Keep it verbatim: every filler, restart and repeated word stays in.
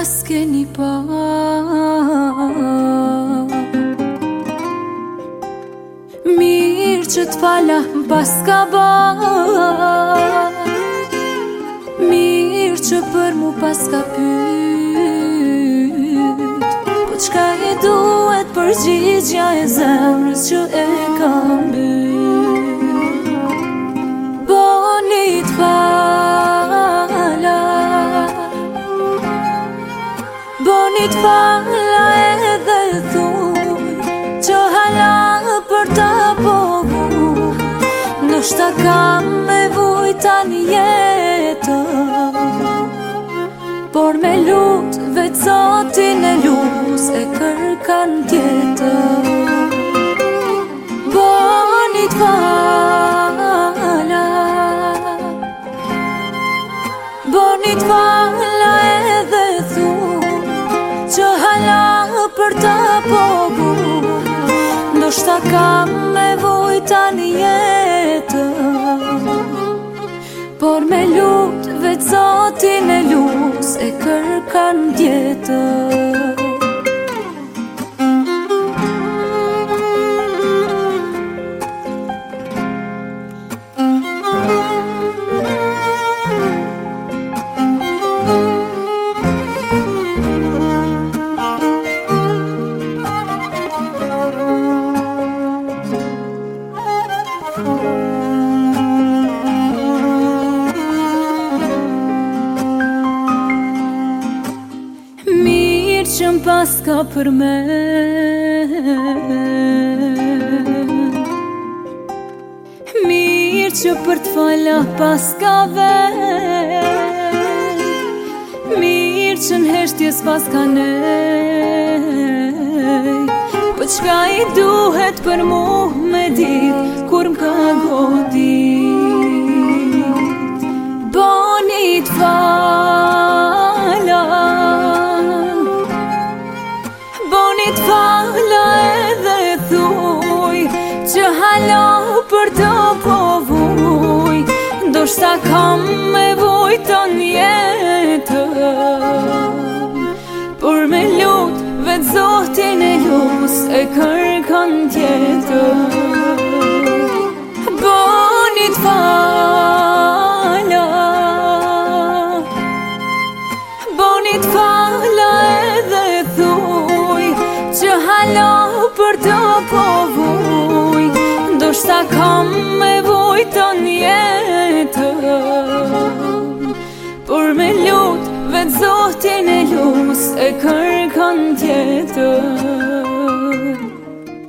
s'keni pa. Mirë që t'fala m'pas ka ba, mirë që për mu pas ka pyt, po qka i duhet përgjigja e zemrës që e kam byt. Boni t'fala, boni t'fala edhe thuj që hala për ta povu, ndoshta kam me vujta një jetën, por me lut vetë Zotin e lus e kërkan tjetër. Boni t'fala, boni t'fala edhe thuj që hala për ta povu, ndoshta kam me vujta një jetën, por me lut vetë Zotin e lus e kërkan tjetër. Që m'pas ka për me, mirë që për t'fala pas ka vet, mirë që n'heshtjes pas ka nej, po qka i duhet për mu me dit kur m'ka godit. Boni t'fala, boni t'fala edhe thuj që hala për të povuj, ndoshta kam me vujton jetën, por me lut vetë Zotin e lus e kërkan tjetër. Boni t'fala, boni t'fala edhe thuj që hala për të povuj, ndoshta kam me vujton jetën, por me lut vetë Zotin e lus e kërkan tjetër.